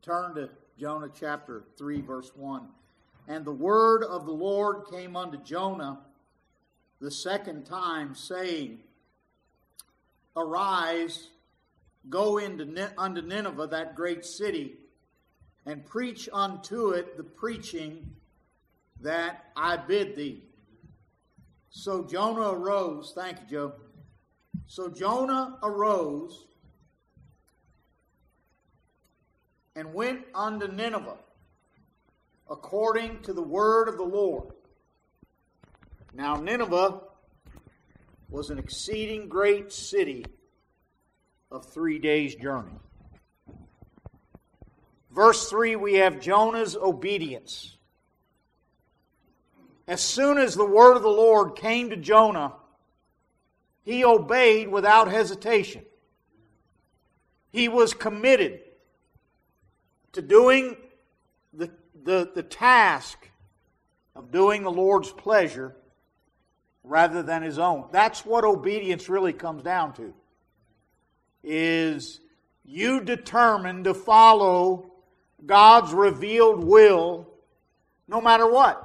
Turn to Jonah chapter 3, verse 1. And the word of the Lord came unto Jonah the second time, saying, Arise, go unto Nineveh, that great city, and preach unto it the preaching that I bid thee. So Jonah arose. Thank you, Joe. So Jonah arose and went unto Nineveh, according to the word of the Lord. Now Nineveh was an exceeding great city of 3 days' journey. Verse 3, we have Jonah's obedience. As soon as the word of the Lord came to Jonah, he obeyed without hesitation. He was committed to doing the task of doing the Lord's pleasure rather than his own. That's what obedience really comes down to. Is you determined to follow God's revealed will no matter what.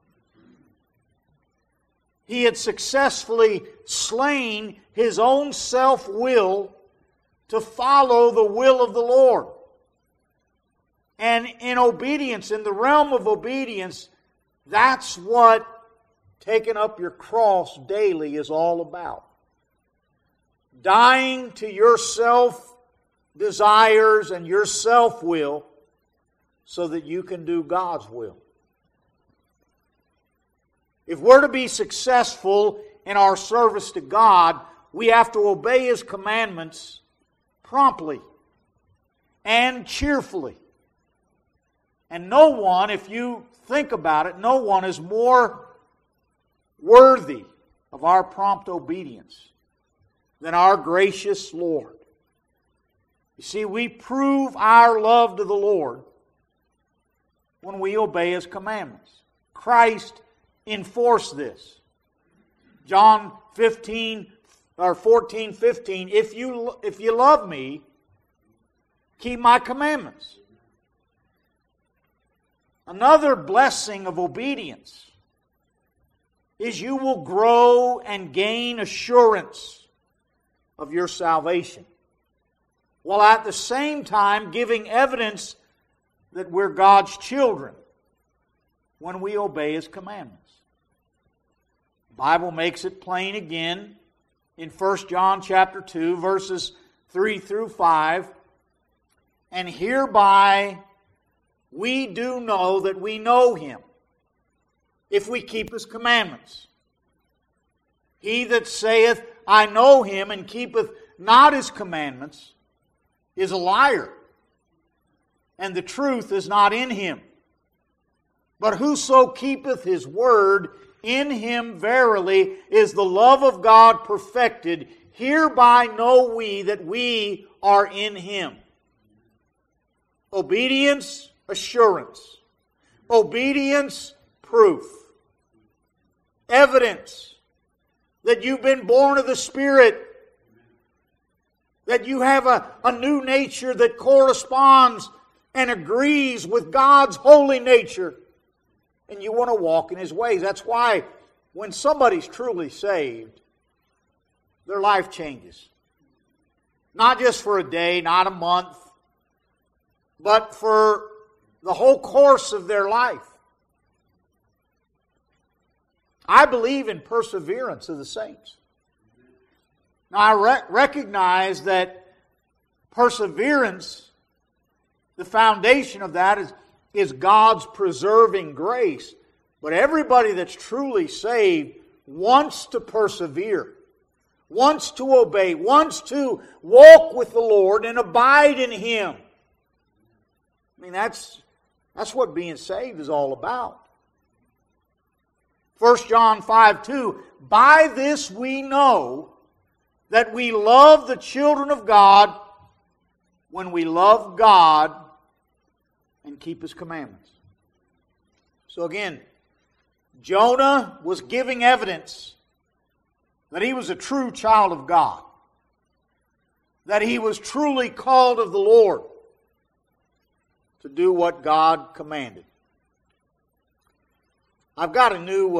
He had successfully slain his own self-will to follow the will of the Lord. And in obedience, in the realm of obedience, that's what taking up your cross daily is all about. Dying to your self-desires and your self-will so that you can do God's will. If we're to be successful in our service to God, we have to obey His commandments promptly and cheerfully. And no one, if you think about it, no one is more worthy of our prompt obedience than our gracious Lord. You see, we prove our love to the Lord when we obey His commandments. Christ enforced this. John 14:15, if you love me, keep my commandments. Another blessing of obedience is you will grow and gain assurance of your salvation, while at the same time giving evidence that we're God's children when we obey His commandments. The Bible makes it plain again in 1 John chapter 2, verses 3 through 5. And hereby we do know that we know Him, if we keep His commandments. He that saith, I know Him, and keepeth not His commandments, is a liar, and the truth is not in him. But whoso keepeth His word, in him verily is the love of God perfected. Hereby know we that we are in Him. Obedience, assurance. Obedience, proof. Evidence that you've been born of the Spirit. That you have a new nature that corresponds and agrees with God's holy nature. And you want to walk in His ways. That's why when somebody's truly saved, their life changes. Not just for a day, not a month, but for the whole course of their life. I believe in perseverance of the saints. Now I recognize that perseverance, the foundation of that is God's preserving grace. But everybody that's truly saved wants to persevere, wants to obey, wants to walk with the Lord and abide in Him. I mean, that's what being saved is all about. 1 John 5:2, by this we know that we love the children of God when we love God and keep His commandments. So again, Jonah was giving evidence that he was a true child of God, that he was truly called of the Lord to do what God commanded. I've got a new,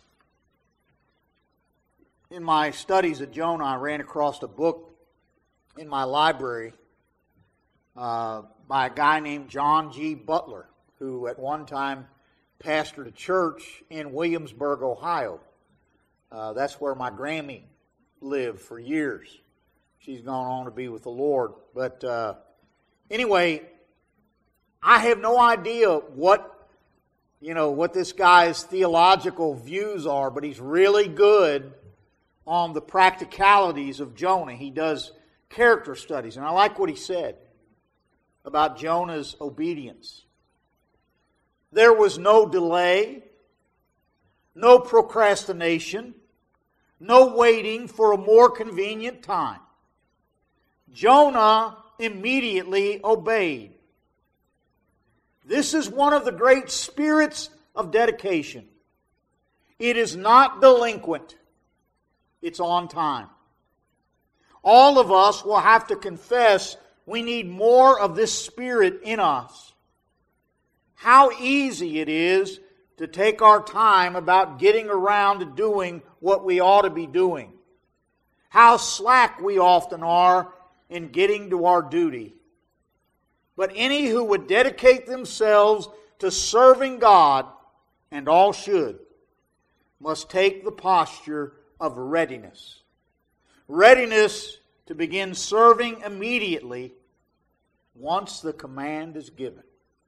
in my studies of Jonah, I ran across a book in my library by a guy named John G. Butler, who at one time pastored a church in Williamsburg, Ohio. That's where my Grammy lived for years. She's gone on to be with the Lord. But anyway, I have no idea what this guy's theological views are, but he's really good on the practicalities of Jonah. He does character studies, and I like what he said about Jonah's obedience. There was no delay, no procrastination, no waiting for a more convenient time. Jonah immediately obeyed. This is one of the great spirits of dedication. It is not delinquent. It's on time. All of us will have to confess we need more of this spirit in us. How easy it is to take our time about getting around to doing what we ought to be doing. How slack we often are in getting to our duty. But any who would dedicate themselves to serving God, and all should, must take the posture of readiness. Readiness to begin serving immediately once the command is given.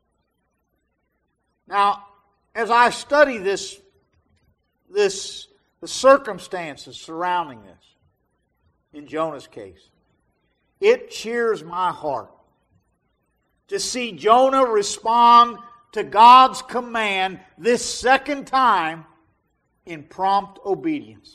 Now, as I study the circumstances surrounding this, in Jonah's case, it cheers my heart to see Jonah respond to God's command this second time in prompt obedience.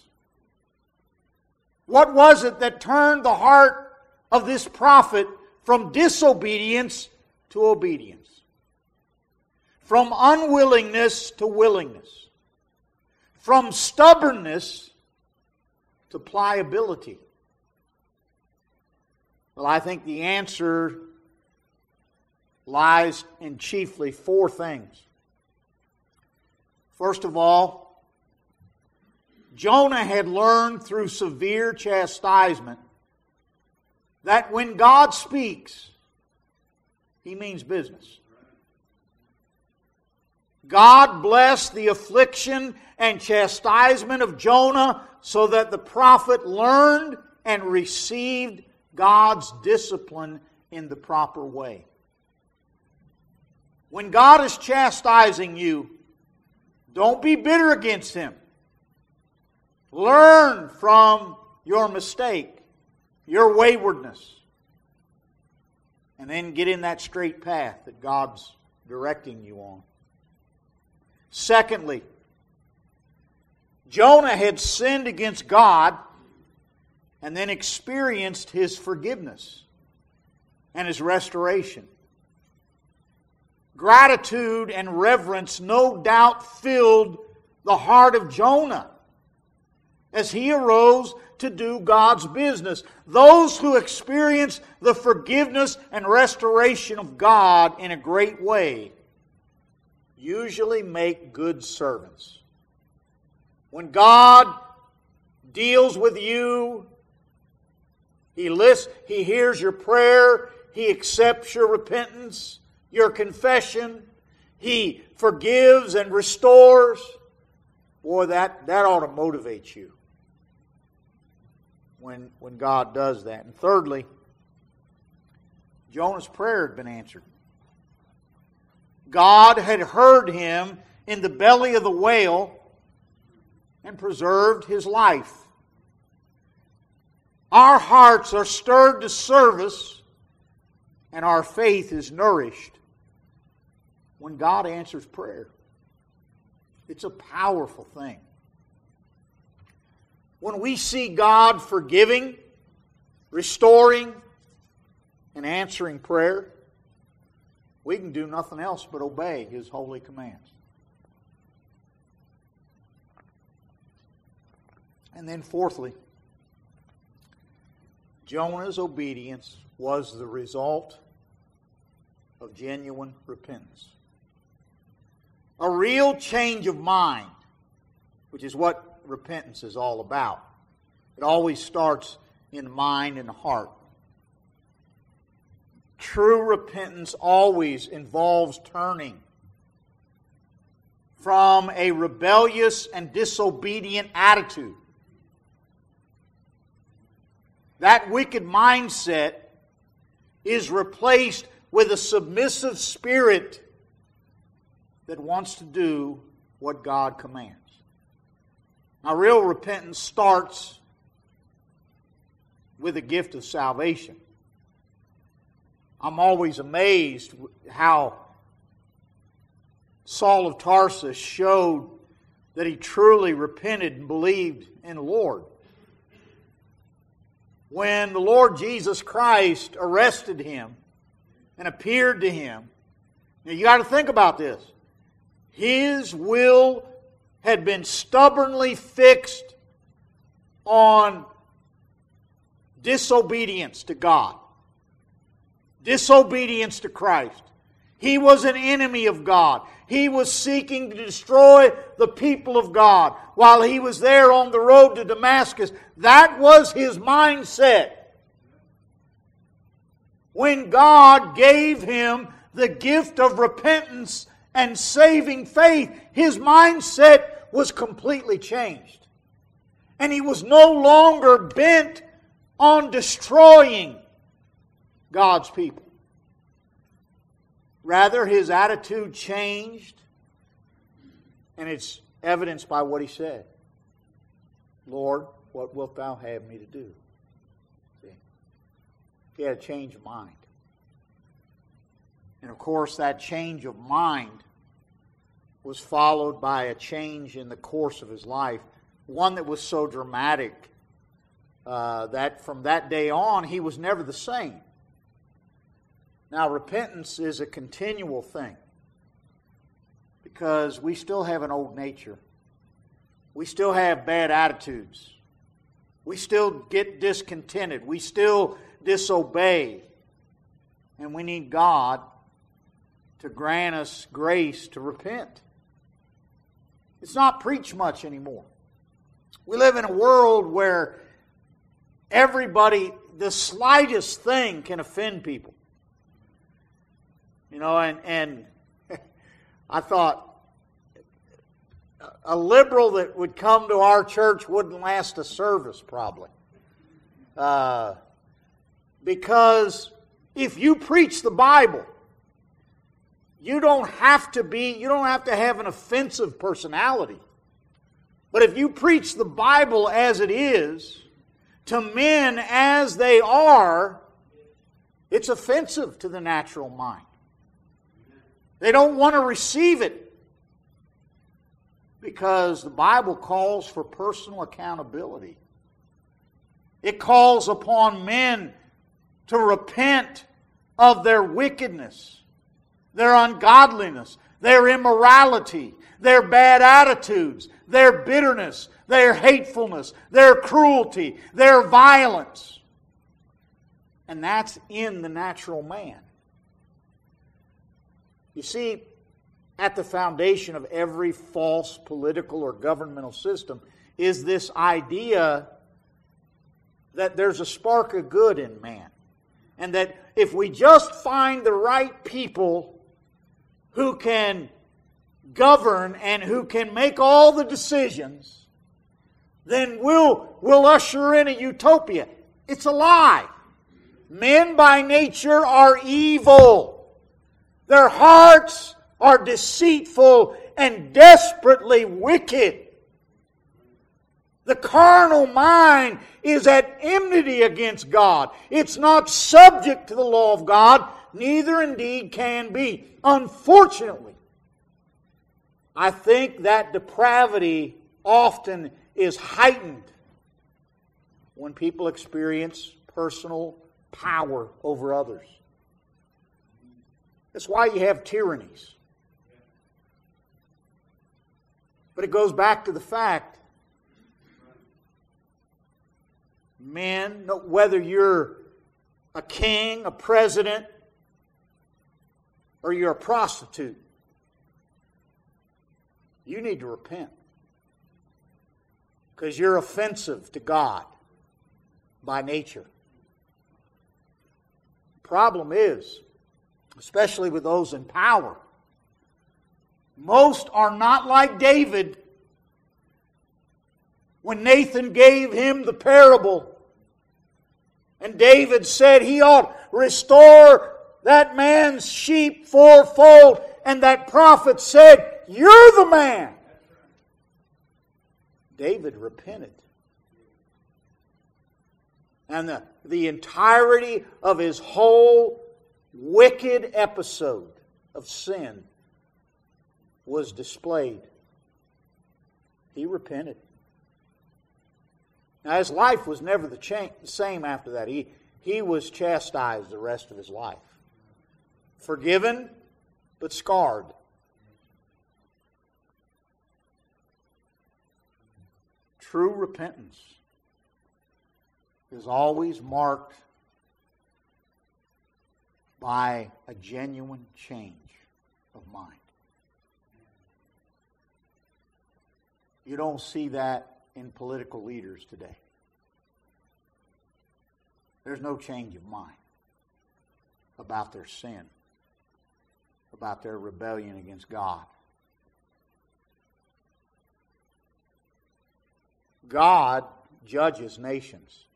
What was it that turned the heart of this prophet from disobedience to obedience? From unwillingness to willingness. From stubbornness to pliability. Well, I think the answer lies in chiefly four things. First of all, Jonah had learned through severe chastisement that when God speaks, He means business. God blessed the affliction and chastisement of Jonah so that the prophet learned and received God's discipline in the proper way. When God is chastising you, don't be bitter against Him. Learn from your mistake, your waywardness, and then get in that straight path that God's directing you on. Secondly, Jonah had sinned against God and then experienced His forgiveness and His restoration. Gratitude and reverence no doubt filled the heart of Jonah as he arose to do God's business. Those who experience the forgiveness and restoration of God in a great way usually make good servants. When God deals with you, He hears your prayer, He accepts your repentance, your confession, He forgives and restores. Boy, that ought to motivate you when God does that. And thirdly, Jonah's prayer had been answered. God had heard him in the belly of the whale and preserved his life. Our hearts are stirred to service and our faith is nourished when God answers prayer. It's a powerful thing. When we see God forgiving, restoring, and answering prayer, we can do nothing else but obey His holy commands. And then fourthly, Jonah's obedience was the result of genuine repentance. A real change of mind, which is what repentance is all about. It always starts in the mind and the heart. True repentance always involves turning from a rebellious and disobedient attitude. That wicked mindset is replaced with a submissive spirit that wants to do what God commands. Now, real repentance starts with a gift of salvation. I'm always amazed how Saul of Tarsus showed that he truly repented and believed in the Lord. When the Lord Jesus Christ arrested him and appeared to him, now you got to think about this. His will had been stubbornly fixed on disobedience to God, disobedience to Christ. He was an enemy of God. He was seeking to destroy the people of God while he was there on the road to Damascus. That was his mindset. When God gave him the gift of repentance and saving faith, his mindset was completely changed. And he was no longer bent on destroying God's people. Rather, his attitude changed, and it's evidenced by what he said. Lord, what wilt thou have me to do? See? He had a change of mind. And of course, that change of mind was followed by a change in the course of his life, one that was so dramatic that from that day on, he was never the same. Now, repentance is a continual thing because we still have an old nature. We still have bad attitudes. We still get discontented. We still disobey. And we need God to grant us grace to repent. It's not preached much anymore. We live in a world where everybody, the slightest thing can offend people. You know, and I thought a liberal that would come to our church wouldn't last a service probably. Because if you preach the Bible, you don't have to have an offensive personality. But if you preach the Bible as it is, to men as they are, it's offensive to the natural mind. They don't want to receive it because the Bible calls for personal accountability. It calls upon men to repent of their wickedness, their ungodliness, their immorality, their bad attitudes, their bitterness, their hatefulness, their cruelty, their violence. And that's in the natural man. You see, at the foundation of every false political or governmental system is this idea that there's a spark of good in man. And that if we just find the right people who can govern and who can make all the decisions, then we'll usher in a utopia. It's a lie. Men by nature are evil. Their hearts are deceitful and desperately wicked. The carnal mind is at enmity against God. It's not subject to the law of God, neither indeed can be. Unfortunately, I think that depravity often is heightened when people experience personal power over others. That's why you have tyrannies. But it goes back to the fact, men, whether you're a king, a president, or you're a prostitute, you need to repent. Because you're offensive to God by nature. Problem is, especially with those in power, most are not like David when Nathan gave him the parable. And David said he ought restore that man's sheep fourfold. And that prophet said, "You're the man." David repented. And the entirety of his whole wicked episode of sin was displayed. He repented. Now his life was never the same after that. He was chastised the rest of his life. Forgiven, but scarred. True repentance is always marked by a genuine change of mind. You don't see that in political leaders today. There's no change of mind about their sin, about their rebellion against God. God judges nations.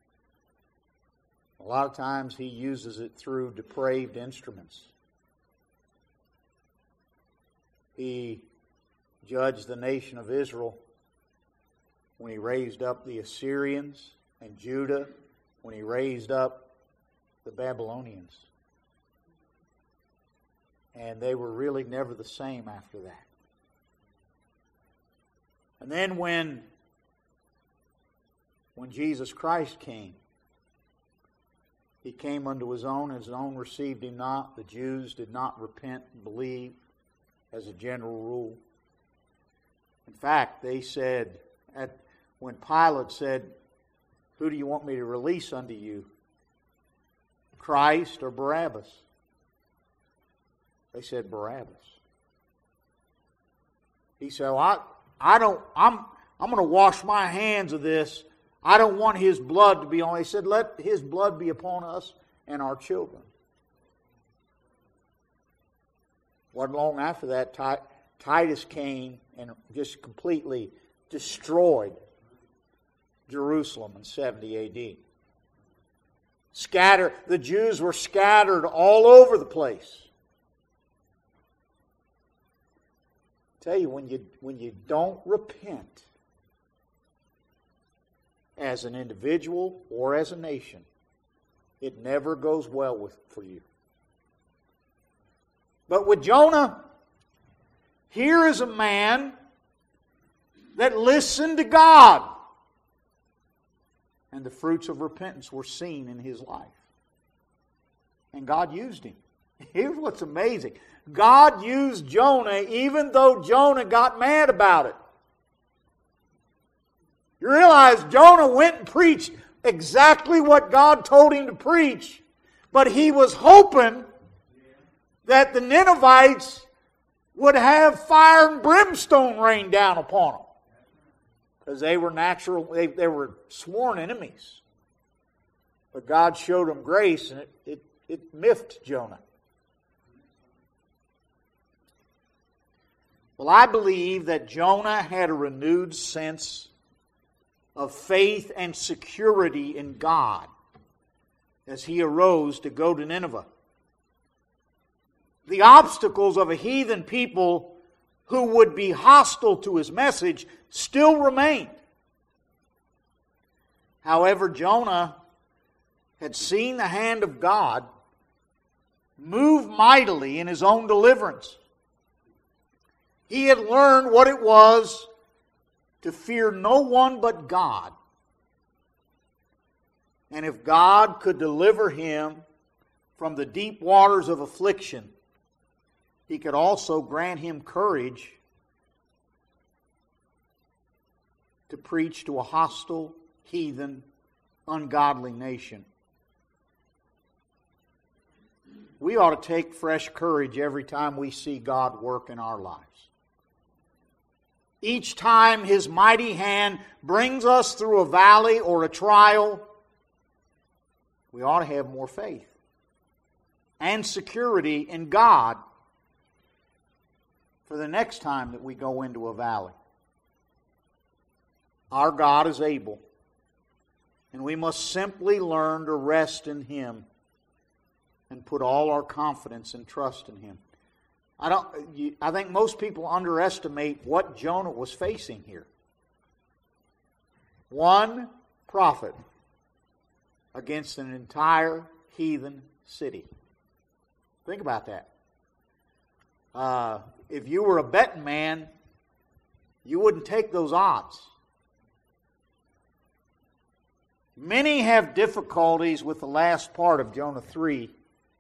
A lot of times He uses it through depraved instruments. He judged the nation of Israel when He raised up the Assyrians, and Judah when He raised up the Babylonians. And they were really never the same after that. And then when Jesus Christ came, He came unto His own received Him not. The Jews did not repent and believe as a general rule. In fact, they said, when Pilate said, "Who do you want me to release unto you? Christ or Barabbas?" They said Barabbas. He said, I'm going to wash my hands of this. I don't want His blood to be on. He said, "Let His blood be upon us and our children." Wasn't long after that, Titus came and just completely destroyed Jerusalem in 70 A.D. The Jews were scattered all over the place. I tell you, when you don't repent as an individual or as a nation, it never goes well for you. But with Jonah, here is a man that listened to God. And the fruits of repentance were seen in his life. And God used him. Here's what's amazing. God used Jonah even though Jonah got mad about it. You realize Jonah went and preached exactly what God told him to preach, but he was hoping that the Ninevites would have fire and brimstone rain down upon them. Because they were sworn enemies. But God showed them grace, and it miffed Jonah. Well, I believe that Jonah had a renewed sense of faith and security in God as he arose to go to Nineveh. The obstacles of a heathen people who would be hostile to his message still remained. However, Jonah had seen the hand of God move mightily in his own deliverance. He had learned what it was to fear no one but God. And if God could deliver him from the deep waters of affliction, He could also grant him courage to preach to a hostile, heathen, ungodly nation. we ought to take fresh courage every time we see God work in our lives. Each time His mighty hand brings us through a valley or a trial, we ought to have more faith and security in God for the next time that we go into a valley. Our God is able, and we must simply learn to rest in Him and put all our confidence and trust in Him. I think most people underestimate what Jonah was facing here. One prophet against an entire heathen city. Think about that. If you were a betting man, you wouldn't take those odds. Many have difficulties with the last part of Jonah 3.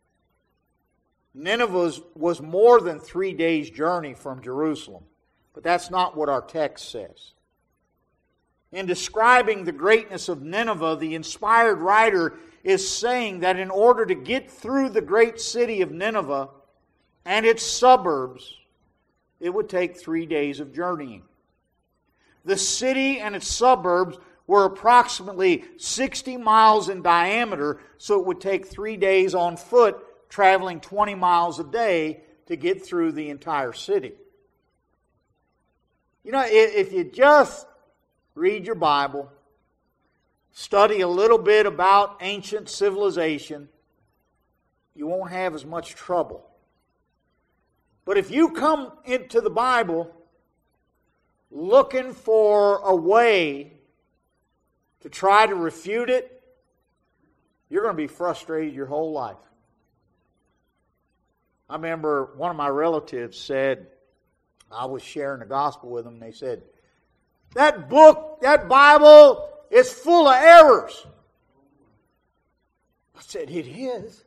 Nineveh was more than 3 days' journey from Jerusalem, but that's not what our text says. In describing the greatness of Nineveh, the inspired writer is saying that in order to get through the great city of Nineveh and its suburbs, it would take 3 days of journeying. The city and its suburbs were approximately 60 miles in diameter, so it would take 3 days on foot, traveling 20 miles a day to get through the entire city. You know, if you just read your Bible, study a little bit about ancient civilization, you won't have as much trouble. But if you come into the Bible looking for a way to try to refute it, you're going to be frustrated your whole life. I remember one of my relatives said, I was sharing the gospel with them, and they said, that book, that Bible, is full of errors. I said, it is.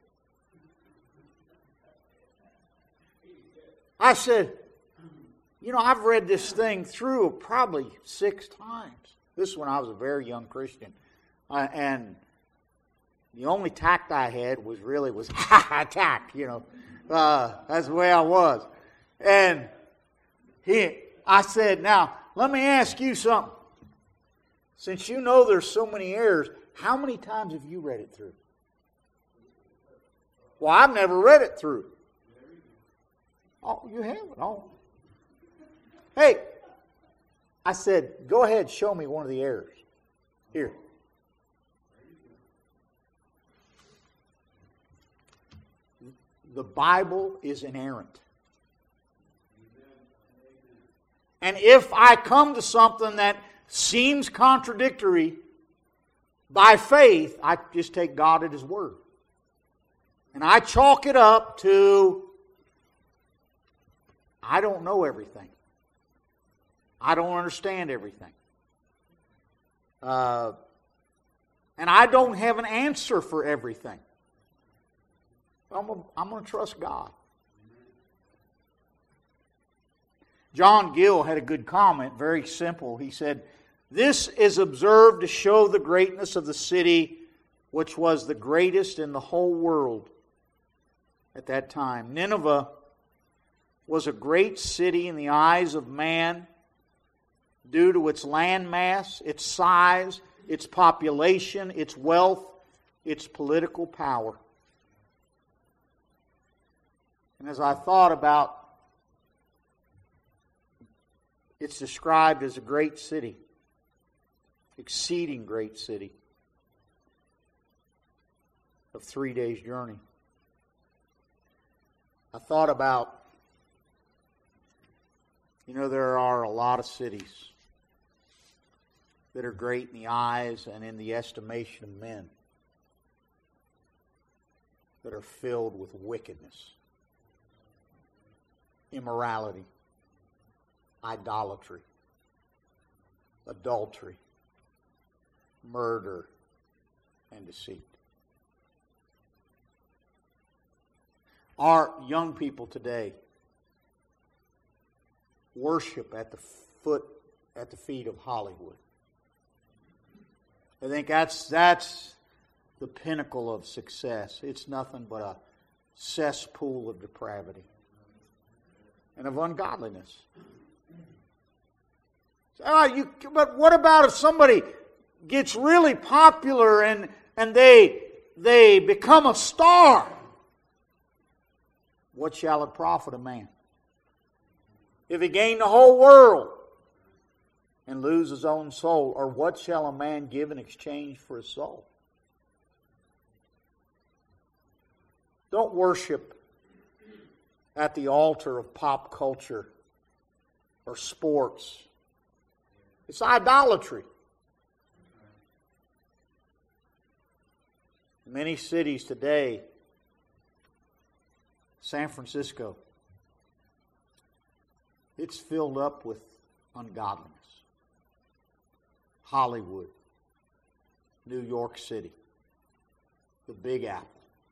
I said, you know, I've read this thing through probably 6 times. This is when I was a very young Christian. And the only tact I had was tact, you know. That's the way I was. And I said, now, let me ask you something. Since you know there's so many errors, how many times have you read it through? Well, I've never read it through. Oh, you haven't? Oh. Hey, I said, go ahead, show me one of the errors. Here. The Bible is inerrant. And if I come to something that seems contradictory, by faith, I just take God at His word. And I chalk it up to, I don't know everything. I don't understand everything. And I don't have an answer for everything. I'm going to trust God. John Gill had a good comment, very simple. He said, this is observed to show the greatness of the city, which was the greatest in the whole world at that time. Nineveh was a great city in the eyes of man due to its landmass, its size, its population, its wealth, its political power. And as I thought about, it's described as a great city, exceeding great city of 3 days' journey. I thought about, you know, there are a lot of cities that are great in the eyes and in the estimation of men that are filled with wickedness, immorality, idolatry, adultery, murder, and deceit. Our young people today worship at the feet of Hollywood. I think that's the pinnacle of success. It's nothing but cesspool of depravity and of ungodliness. But what about if somebody gets really popular and they become a star? What shall it profit a man if he gain the whole world and lose his own soul? Or what shall a man give in exchange for his soul? Don't worship at the altar of pop culture or sports. It's idolatry. Many cities today, San Francisco, it's filled up with ungodliness. Hollywood, New York City, the Big Apple.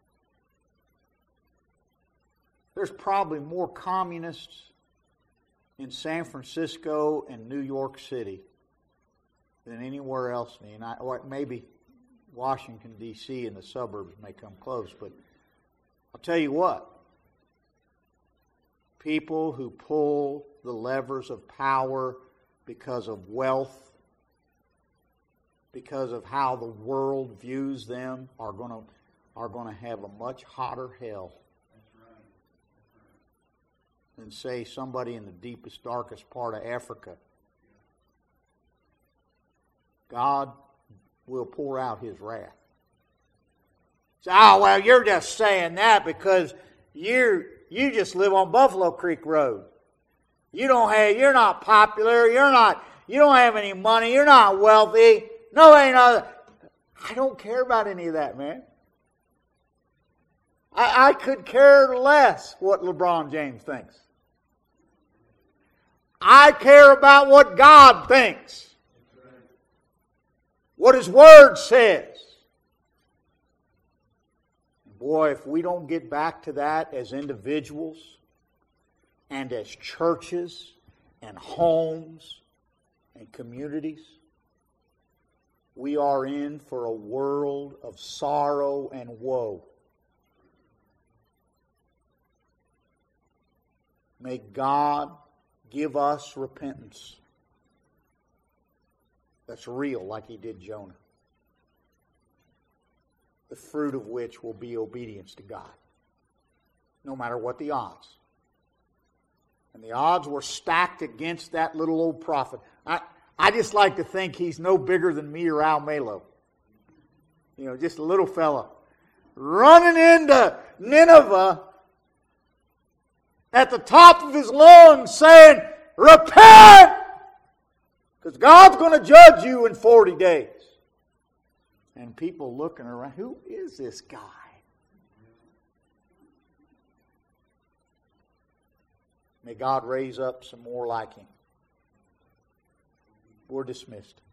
There's probably more communists in San Francisco and New York City than anywhere else in the United, or maybe Washington, D.C. and the suburbs may come close, but I'll tell you what, people who pull the levers of power because of wealth, because of how the world views them, are going to have a much hotter hell than, say, somebody in the deepest, darkest part of Africa. God will pour out His wrath. So, well, you're just saying that because you just live on Buffalo Creek Road. You're not popular. You don't have any money. You're not wealthy. No, ain't other. I don't care about any of that, man. I could care less what LeBron James thinks. I care about what God thinks. What His Word says. Boy, if we don't get back to that as individuals and as churches and homes and communities, we are in for a world of sorrow and woe. May God give us repentance that's real, like He did Jonah, the fruit of which will be obedience to God, no matter what the odds. And the odds were stacked against that little old prophet. I just like to think he's no bigger than me or Al Malo. Just a little fella running into Nineveh at the top of his lungs saying, "Repent! Because God's going to judge you in 40 days. And people looking around, who is this guy? May God raise up some more like him. We're dismissed.